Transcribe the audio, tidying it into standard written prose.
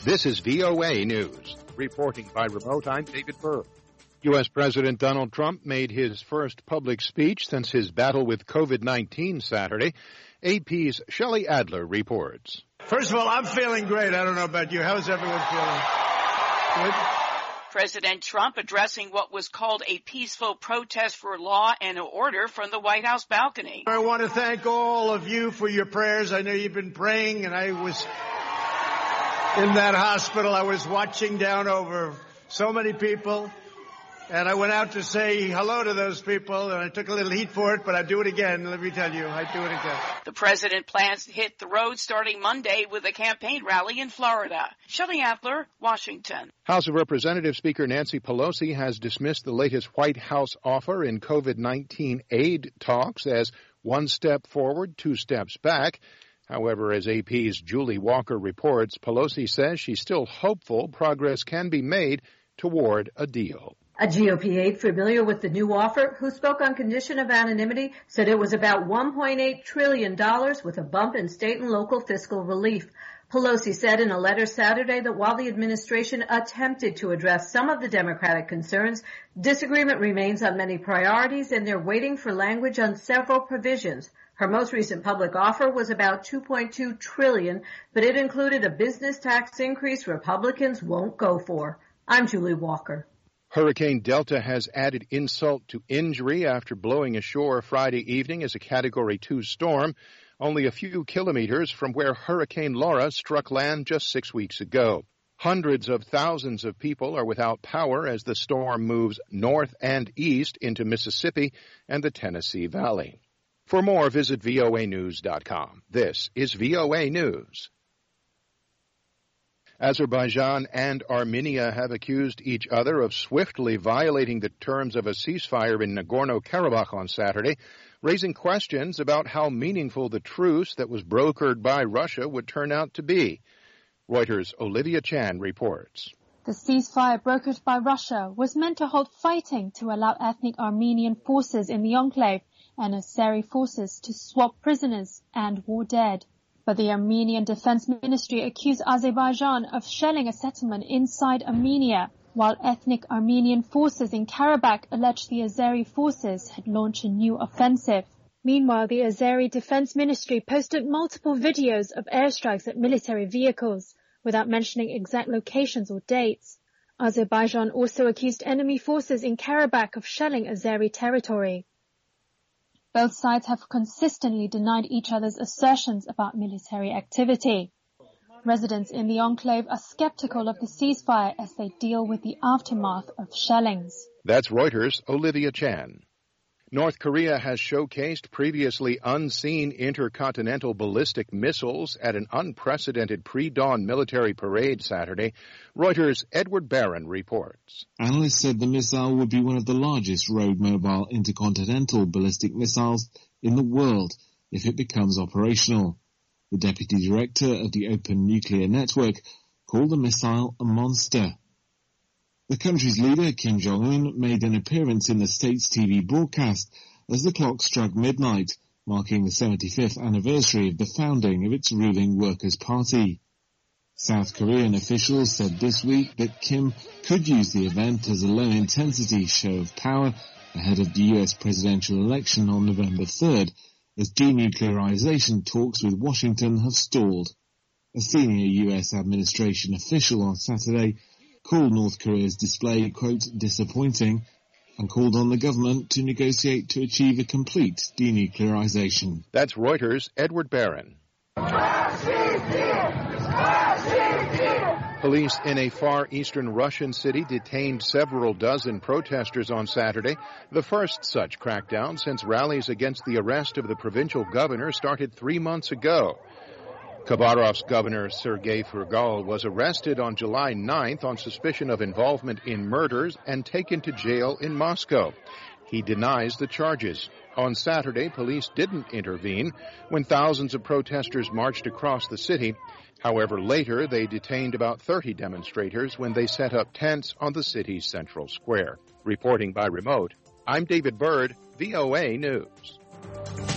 This is VOA News. Reporting by remote, I'm David Burr. U.S. President Donald Trump made his first public speech since his battle with COVID-19 Saturday. AP's Shelley Adler reports. First of all, I'm feeling great. I don't know about you. How's everyone feeling? Good? President Trump addressing what was called a peaceful protest for law and order from the White House balcony. I want to thank all of you for your prayers. I know you've been praying, and I was in that hospital. I was watching down over so many people, and I went out to say hello to those people, and I took a little heat for it, but I'd do it again. Let me tell you, I'd do it again. The president plans to hit the road starting Monday with a campaign rally in Florida. Shelley Adler, Washington. House of Representatives Speaker Nancy Pelosi has dismissed the latest White House offer in COVID-19 aid talks as one step forward, two steps back. However, as AP's Julie Walker reports, Pelosi says she's still hopeful progress can be made toward a deal. A GOP aide familiar with the new offer, who spoke on condition of anonymity, said it was about $1.8 trillion with a bump in state and local fiscal relief. Pelosi said in a letter Saturday that while the administration attempted to address some of the Democratic concerns, disagreement remains on many priorities and they're waiting for language on several provisions. Her most recent public offer was about $2.2 trillion, but it included a business tax increase Republicans won't go for. I'm Julie Walker. Hurricane Delta has added insult to injury after blowing ashore Friday evening as a Category 2 storm, only a few kilometers from where Hurricane Laura struck land just 6 weeks ago. Hundreds of thousands of people are without power as the storm moves north and east into Mississippi and the Tennessee Valley. For more, visit voanews.com. This is VOA News. Azerbaijan and Armenia have accused each other of swiftly violating the terms of a ceasefire in Nagorno-Karabakh on Saturday, raising questions about how meaningful the truce that was brokered by Russia would turn out to be. Reuters' Olivia Chan reports. The ceasefire brokered by Russia was meant to halt fighting to allow ethnic Armenian forces in the enclave and Azeri forces to swap prisoners and war dead. But the Armenian Defense Ministry accused Azerbaijan of shelling a settlement inside Armenia, while ethnic Armenian forces in Karabakh alleged the Azeri forces had launched a new offensive. Meanwhile, the Azeri Defense Ministry posted multiple videos of airstrikes at military vehicles, without mentioning exact locations or dates. Azerbaijan also accused enemy forces in Karabakh of shelling Azeri territory. Both sides have consistently denied each other's assertions about military activity. Residents in the enclave are skeptical of the ceasefire as they deal with the aftermath of shellings. That's Reuters' Olivia Chan. North Korea has showcased previously unseen intercontinental ballistic missiles at an unprecedented pre-dawn military parade Saturday. Reuters' Edward Barron reports. Analysts said the missile would be one of the largest road-mobile intercontinental ballistic missiles in the world if it becomes operational. The deputy director of the Open Nuclear Network called the missile a monster. The country's leader, Kim Jong-un, made an appearance in the state's TV broadcast as the clock struck midnight, marking the 75th anniversary of the founding of its ruling Workers' Party. South Korean officials said this week that Kim could use the event as a low-intensity show of power ahead of the U.S. presidential election on November 3rd, as denuclearization talks with Washington have stalled. A senior U.S. administration official on Saturday called North Korea's display, quote, disappointing, and called on the government to negotiate to achieve a complete denuclearization. That's Reuters' Edward Barron. Police in a far eastern Russian city detained several dozen protesters on Saturday, the first such crackdown since rallies against the arrest of the provincial governor started 3 months ago. Khabarovsk Governor Sergei Furgal was arrested on July 9th on suspicion of involvement in murders and taken to jail in Moscow. He denies the charges. On Saturday, police didn't intervene when thousands of protesters marched across the city. However, later they detained about 30 demonstrators when they set up tents on the city's central square. Reporting by remote, I'm David Byrd, VOA News.